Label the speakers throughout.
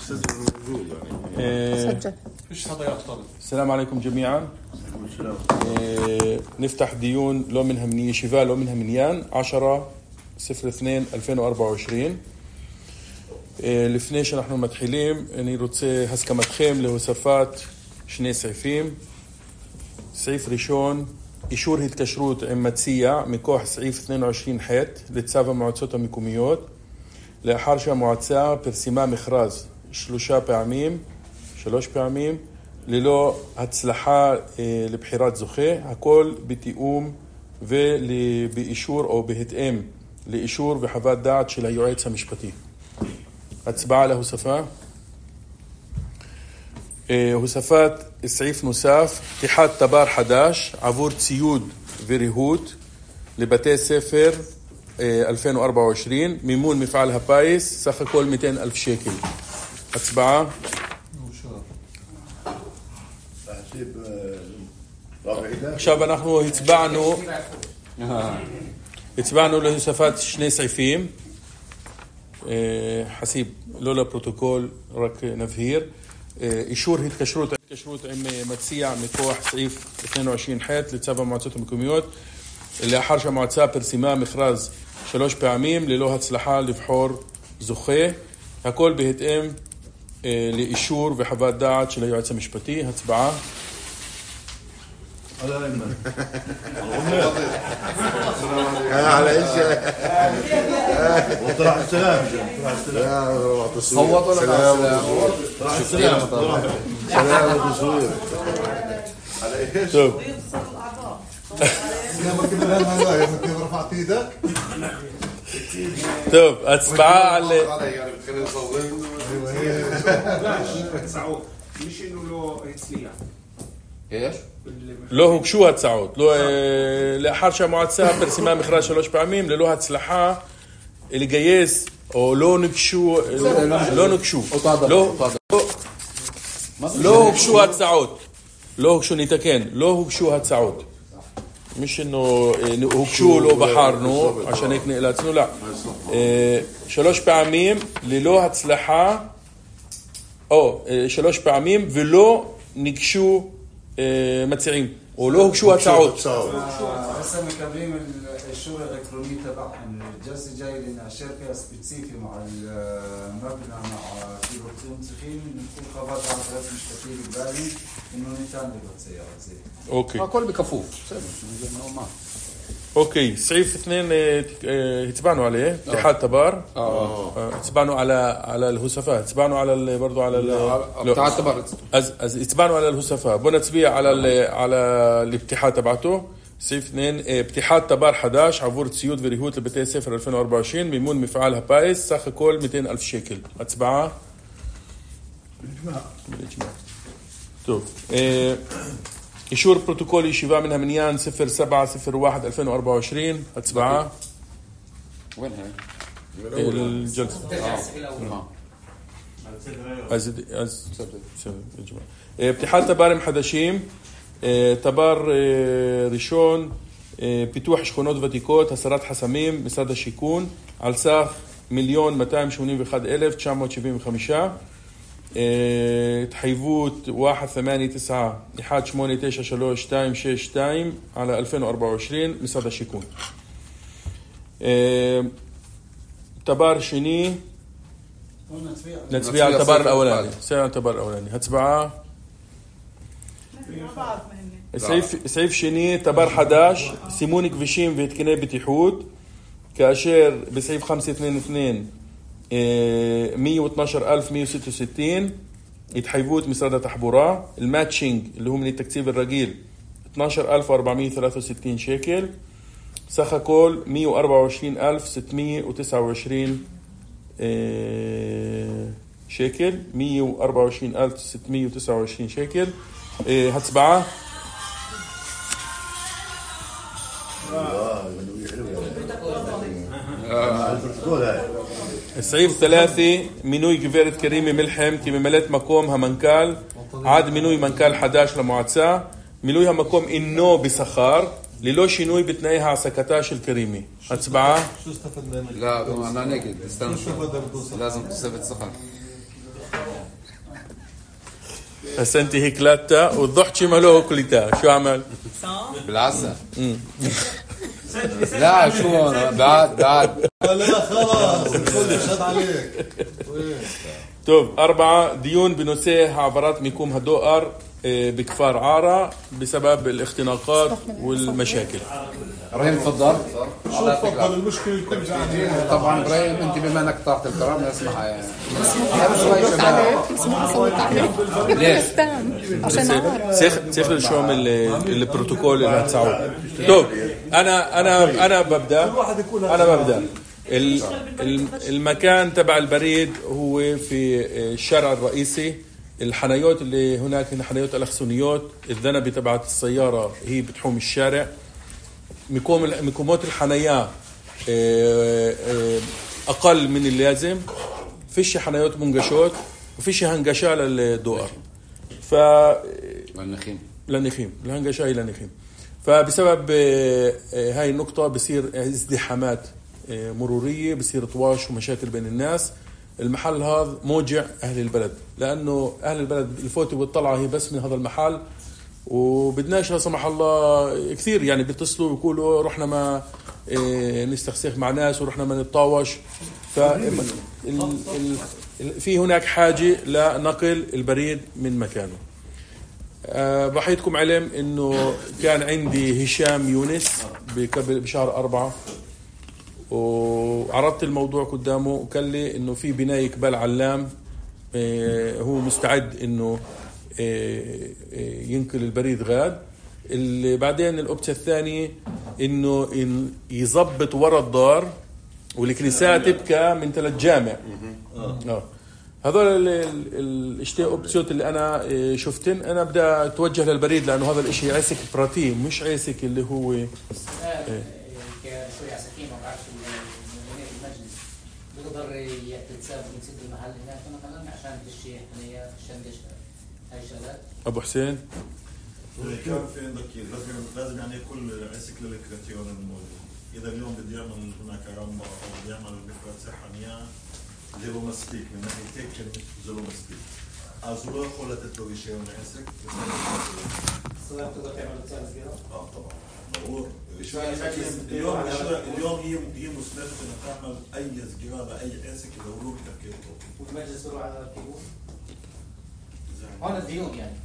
Speaker 1: السلام عليكم جميعا. نفتح ديون لو منها من يشيفا لو منها منيان 10/02/2024. לפני שאנחנו מתחילים, אני רוצה הסכמתכם להוספת שני סעיפים. סעיף ראשון, אישור התקשרות עם מציע מכוח סעיף 22(ח) לצו המועצות המקומיות, לאחר שהמועצה פרסמה מכרז 3 פעמים ללא הצלחה לבחירת זוכה, הכל בתיאום ובאישור או בהתאם לאישור וחוות דעת של היועץ המשפטי. הצבעה להוספה. הוספת סעיף נוסף, פתיחת תבר חדש עבור ציוד וריהוט לבתי ספר 2024, מימון מפעל הפיס, סך הכל 200,000 שקל. הצבעה. עכשיו אנחנו הצבענו להוספת שני סעיפים. חסיב, לא לפרוטוקול, רק נבהיר. אישור התקשרות עם מציע מכוח סעיף 22(ח) לצו המועצות המקומיות, לאחר שהמועצה פרסמה מכרז 3 פעמים ללא הצלחה לבחור זוכה, הכל בהתאם לאישור וחוות דעת של היועץ המשפטי. הצבעה.
Speaker 2: على ايش وطرح السلام صوتوا لنا سلام وتصوير على ايش
Speaker 1: טוב.
Speaker 2: كيف رفعت ايدك
Speaker 1: טוב, הצבעה על
Speaker 3: مش انه له הצליח.
Speaker 2: ايش
Speaker 1: לא הוגשו הצעות, לאחר שהמועצה פרסמה מכרז 3 פעמים ללא הצלחה לגייס, או לא נגשו, לא הוגשו הצעות, לא הוגשו הצעות, مش انه הוגשו לא בחרנו عشان هيك נאלצנו. لا, 3 פעמים ללא הצלחה, או 3 פעמים ולא נגשו מציעים, או לא הוגשו הצעות.
Speaker 4: هسه מקבלים האישור האלקטרוני تبعهم. الجلسة جاي لنأشر فيها سبيسيفي مع المبنى مع في بطلون צריכים نكون خبر عن رئيس مشتكي بالبالي إنه ניתן לבצע את זה.
Speaker 1: אוקיי.
Speaker 5: הכל בכפוף. בסדר, זה נורמל.
Speaker 1: אוקיי, סעיף 2 הצבענו עליה, פתיחת תבר. הצבענו על ההוספה, הצבענו ברضو على
Speaker 5: פתיחת תבר.
Speaker 1: אז הצבענו על ההוספה. בוא נצביע על לפתיחה תבעתו. סעיף 2, פתיחת תבר חדש עבור ציוד וריהוט לבתי ספר 2024, מימון מפעל הפיס, סך הכל 200,000 שקל. הצבעה. טוב. אישור פרוטוקול ישיבה מן המניין 07/01/2024. הצבעה.
Speaker 5: وين هي؟
Speaker 1: الجلسة. פתיחת תברים חדשים. תבר ראשון, פיתוח שכונות ותיקות, הסרת חסמים, משרד השיכון, על סך 1,281,975. התחייבות 189189322 על 2024 משרד השיכון. תבר שני, נצביע על תבר האולני. הצבעה. סעיף שני, תבר חדש, סימון כבישים והתקני בטיחות, כאשר בסעיף 522 112,166 התחייבות משרד התחבורה, الماتشنج اللي هو من التكتيب الرجيل 12,463 שקל, סך הכל 124,629 שקל, 124,629 שקל. הצבעה. סעיף 3, מינוי גברת קרימי מלחם כממלאת מקום המנכ"ל עד מינוי מנכ"ל חדש למועצה. מילוי המקום אינו בשכר, ללא שינוי בתנאי העסקתה של קרימי. הצבעה.
Speaker 5: لا انا نجد استنى لازم تثبت سخن
Speaker 1: هسه انت هيك لاتا والضحكة مالوه كليتا شو عمل؟
Speaker 5: بالعسل. لا شو بعد
Speaker 2: لا خلاص الكل شد عليك.
Speaker 1: طيب 4 ديون بنسيه عبارات ميكوم هدوءر بكفار عارة بسبب الاختناقات والمشاكل.
Speaker 5: ابراهيم تفضل.
Speaker 2: شو تفضل المشكلة الكل قاعدين.
Speaker 5: طبعا ابراهيم انت بما انك طاقة الكرام اسمح ليش؟
Speaker 1: سيخ شو من البروتوكول اللي هتساعد. طيب انا ببدأ المكان تبع البريد هو في الشارع الرئيسي. الحنايات اللي هناك هن حنايات الأخسونيات. الذنبة تبعت السيارة هي بتحوم الشارع. مكومات الحنايا أقل من اللازم. فيش حنايات منقشات وفيش هنقشة للدوار. للنخيم الهنقشة هي للنخيم. فبسبب هاي النقطة بصير ازدحامات مرورية، بصير طواش ومشاكل بين الناس. المحل هذا موجع أهل البلد، لأنه أهل البلد الفوتة والطلعة هي بس من هذا المحل، وبدناش لا سمح الله كثير يعني بيتصلوا ويقولوا رحنا ما نستخسخ مع ناس ورحنا ما نتطاوش. في هناك حاجة لنقل البريد من مكانه. بحيثكم علم إنه كان عندي هشام يونس بشهر 4 وعرضت الموضوع قدامه وقال لي إنه في بناية قبال علام هو مستعد إنه ينقل البريد غاد. اللي بعدين الأوبشن الثانية إنه يضبط ورا الدار والكنيسة تبكى من 3 جامع. هذول الاشتاء اوبسيوت اللي انا شفتن. انا بدأ اتوجه للبريد لانه هذا الاشي عسك براتي مش عسك اللي هو
Speaker 6: شوي عساكين ما بعرفش المجلس بيقدر يتساب يسد المحل هناك مثلا عشان تشي حنيات الشندش هاي الشغلات.
Speaker 1: ابو حسين
Speaker 2: كان في عندك لازم يعني كل عسك للكريتيون الموجود. اذا اليوم بدي يعمل هناك رمبة او بدي يعمل بفرد صحنية زيرو مستيك من ناحيتين كلمة زيرو مستيك أزوله خلت التوجيه ونعسك
Speaker 6: صلاة تقدر تعمل رسالة صغيرة؟
Speaker 2: طبعا ضروري. اليوم هي مسمحة إنك تعمل أي صغيرة لأي عسك يدورون تفكيره.
Speaker 6: والمجلس يروح على الكيبورد؟ هون الديون يعني.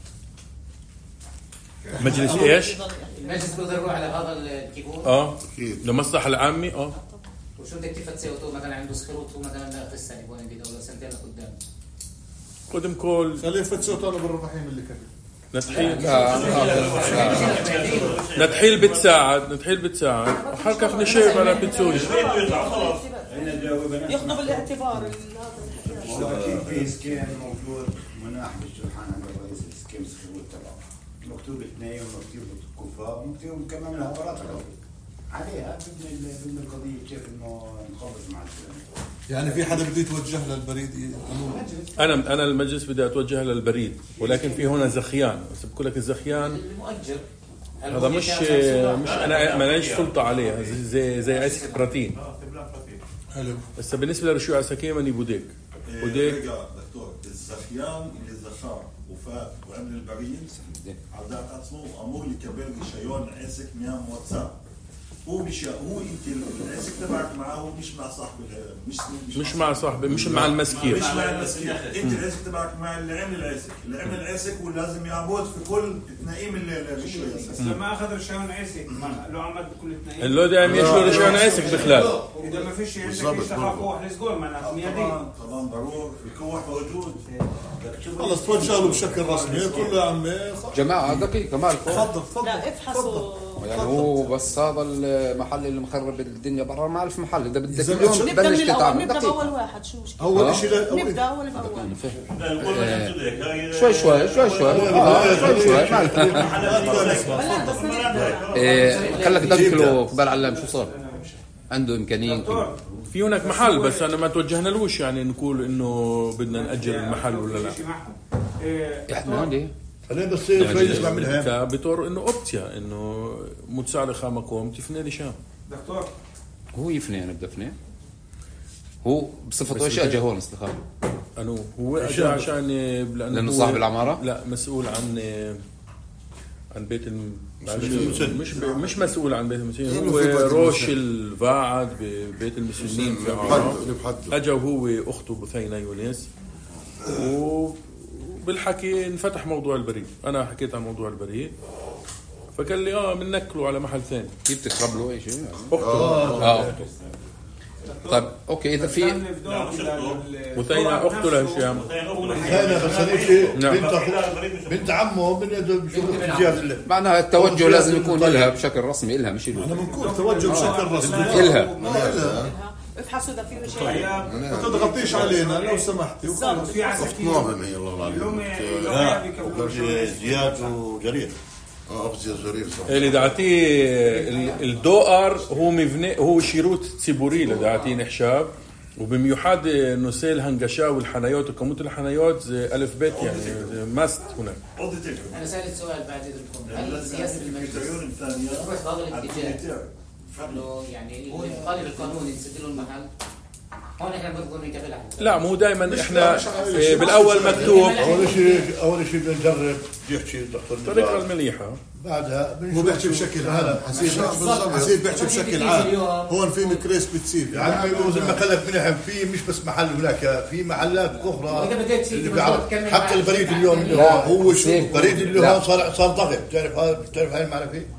Speaker 1: مجلس ايش؟
Speaker 6: المجلس بيقدر يروح على هذا الكيبورد؟
Speaker 2: أكيد.
Speaker 1: لمصلحة العامة
Speaker 6: وشو بدك كيف تسوي تو مثلا عنده سكروت مثلا لا السنة يبغى يبيع ولا سنتين لقدام.
Speaker 1: قدم كل
Speaker 2: خليه فتسوت أنا بالرحيم اللي كان.
Speaker 1: نتحيل بتساعد حركة خلي شيء على بتسوي
Speaker 7: ياخذوا بالاعتبار
Speaker 4: اكيد في سكيم موجود مناح بالشرحان عند الرئيس السكيم سكروت تبعه مكتوب 2 ومكتوب كفار ومكتوب كمان الهبرات عليها ضمن القضيه كيف انه نخلص مع السلام.
Speaker 2: يعني في حدا بده يتوجه للبريد
Speaker 1: انا المجلس بدي اتوجه للبريد ولكن في هنا زخيان. بس بقول لك الزخيان
Speaker 6: المؤجر
Speaker 1: هذا مش انا ماليش سلطه عليه زي عسك براتين.
Speaker 2: حلو.
Speaker 1: بس بالنسبه لرشوع عساكين ماني بوديك
Speaker 2: دكتور الزخيان اللي زخار وفات وعمل البريد عداء اسمه امور يكبر ريشيون عسك ميام واتساب. هو انت العسك تبعك معه مش مع صاحب
Speaker 1: مش مع صاحبه مش مع المسكين.
Speaker 2: مش مع المسكين. انت العسك تبعك مع اللي عمل العسك ولازم يعبود في كل تنايم الرشوه.
Speaker 3: لما اخذ رشاون عسك لو عمل بكل التنايم
Speaker 1: اللي دائما يشلو رشاون عسك بخلال
Speaker 3: اذا ما فيش عندك تخافوا لسجول معناته ميادين
Speaker 2: طبعا ضروري الكوح موجود.
Speaker 8: خلص توجه له بشكل رسمي تقول له يا عمي
Speaker 5: جماعة دقيقة مالكم
Speaker 8: تفضل
Speaker 7: لا افحصوا
Speaker 5: يعني هو بس هذا المحل اللي مخرب الدنيا برا ما ألف محل إذا بدك
Speaker 8: إذا
Speaker 5: اليوم
Speaker 7: نبدا
Speaker 5: تبلش
Speaker 7: من الاول
Speaker 5: تتعامل
Speaker 7: نبدا
Speaker 5: دقيقة
Speaker 7: باول واحد شو مشكلة
Speaker 8: اول شيء
Speaker 7: نبدا اول باول
Speaker 5: شوي مالك خلك دقله قبل علام شو صار عنده إمكانية
Speaker 1: في هناك محل بس أنا ما توجهنا لوش يعني نقول إنه بدنا نأجر المحل ولا لا.
Speaker 5: إحنا ليه
Speaker 8: خلينا بس شوي نسمع منها
Speaker 1: بطور إنه أوبتيا إنه متساعد خامة قوم تفني لي شام.
Speaker 3: دكتور
Speaker 5: هو يفني أنا بدي أفني هو بصفته إيش أجا هون استخدام
Speaker 1: أنو هو أجا عشان
Speaker 5: لأنه صاحب العمارة؟
Speaker 1: لا مسؤول عن بيت مش مسؤول عن بيت المسنين، هو روش الباعد ببيت المسنين في عرب. أجا وهو أخته بثينة يونس، وبالحكي انفتح موضوع البريد. أنا حكيت عن موضوع البريد، فقال لي بننكله على محل ثاني.
Speaker 5: كيف تقرب له أي شيء؟
Speaker 1: أخته.
Speaker 5: أخته. طيب أوكي، إذا في
Speaker 1: وثينة أخته لهشام.
Speaker 8: هنا بس هذيك شيء بنت عمه من الجهة
Speaker 5: معناها التوجه لازم يكون لها بشكل رسمي، إلها مش له.
Speaker 8: أنا بنقول توجه بشكل رسمي
Speaker 5: إلها.
Speaker 7: افحصوا اذا في شيء.
Speaker 8: ما تضغطيش علينا لو سمحتي.
Speaker 3: في
Speaker 9: أخت معظم هي الله
Speaker 3: اليوم
Speaker 2: زياد وجرير.
Speaker 9: أخت جرير صح.
Speaker 1: اللي دعتيه الدوار هو شيروت ציבורי לדעתי נחשב, ובמיוחד נושא ההנגשה والحنايات וכמות الحنايات זה א' ב' يعني זה must هنا.
Speaker 6: أنا سألت سؤال بعد إذنكم، هل سياسة المجلس تروح بهذا الاتجاه؟ إنه يعني القالب القانوني يسد له المحل، هون إحنا بنقدر نقبلها.
Speaker 1: لا مو دائما إحنا بالأول مكتوب.
Speaker 8: أول شيء بنجرب يحكي
Speaker 1: الطريقة المليحة.
Speaker 8: بعدها هو بيحكي بشكل عام. حسيب بيحكي بشكل عام. هون في مكريس بتصير يعني ما خلك منهم في مش بس محل هناك في محلات أخرى اللي بيعرف حق البريد اليوم اللي هو شو البريد اللي هو صار ضغط. تعرف هاي المعنى فيه.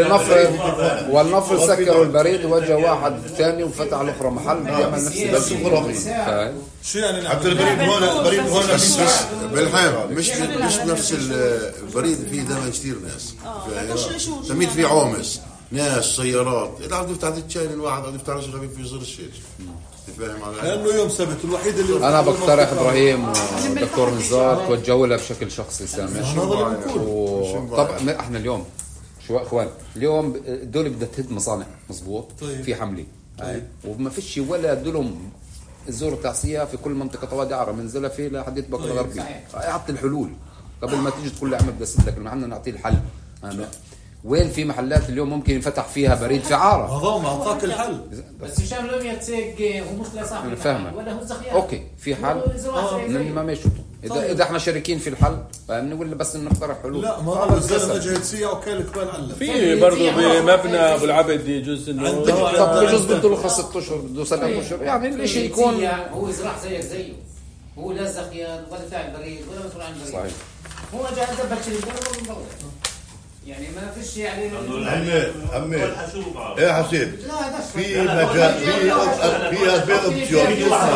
Speaker 5: ولنفرض سكروا البريد وجه واحد ثاني وفتح الأخرى محل بيعمل نفس
Speaker 8: الغرض. شو يعني حتى البريد هون
Speaker 9: بالحام مش نفس البريد فيه دائما كثير ناس. تميت في عومس ناس سيارات. إذا عم تفتح الشاي الواحد عم يفتح رجل خفيف في زر الشيء. تفهم علي؟
Speaker 8: لأنه يوم سبت الوحيد اللي
Speaker 5: أنا بقترح إبراهيم ودكتور نزار توجهوا له بشكل شخصي سامح. طبعا إحنا اليوم شو أخوان اليوم دول بدها تهد مصانع مزبوط. طيب. في حملة وما فيش ولا دولهم الزور التعصية في كل منطقة وادي عرب من زلفة لحد بكر غربي. أعطي الحلول قبل ما تيجي تقول لي عم بدي أسد لك نحن نعطي الحل. وين في محلات اليوم ممكن يفتح فيها بريد في عارة؟
Speaker 8: هذا ما أعطاك الحل.
Speaker 6: بس هشام لم يتساق هو مش لصاحب
Speaker 5: الحل
Speaker 6: ولا هو زخيان.
Speaker 5: أوكي في حل ما ماشي. إذا إحنا شريكين في الحل فاهمني ولا بس نقترح حلول؟
Speaker 8: لا ما هو الزلمة جهتسية وكالة كبال علم.
Speaker 1: في برضو بمبنى أبو العبد يجوز إنه
Speaker 5: طب بجوز بده له 5 أشهر بده 7 أشهر يعني الشيء يكون
Speaker 6: هو يزرع زيه هو لا زخيان ولا بتاع البريد ولا مسؤول عن البريد. صحيح. هو جاهز بشري البريد يعني ما فيش يعني
Speaker 8: عمي يا حسين في مجال في اوبشن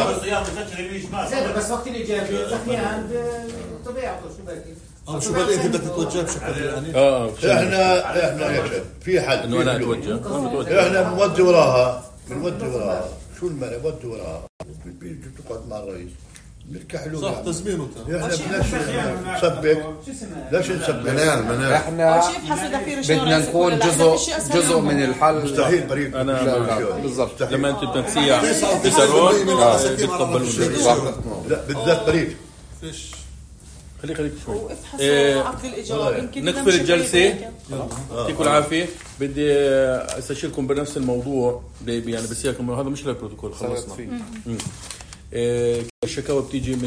Speaker 6: بس وقت اللي جاب زخيان طبيعته شو
Speaker 8: بدك انت بدك تتوجه بشكل يعني احنا في حل
Speaker 1: انه انا اتوجه
Speaker 8: احنا بنودي وراها شو المعنى بنودي وراها تقعد مع الرئيس بنحكي حلول صح تزمينه احنا نسبك ليش نسبك
Speaker 5: احنا بدنا نكون جزء من الحل.
Speaker 8: مستحيل بريد
Speaker 1: انا بالضبط لما انت بتنسيع بترون بتقبلون
Speaker 8: لا بالذات بريد
Speaker 1: فيش خليك شوي
Speaker 7: عقد الايجار يمكن
Speaker 1: نقفل الجلسه. يعطيكم العافيه. بدي استشيركم بنفس الموضوع يعني بس هذا مش للبروتوكول خلصنا. الشكاوى بتيجي من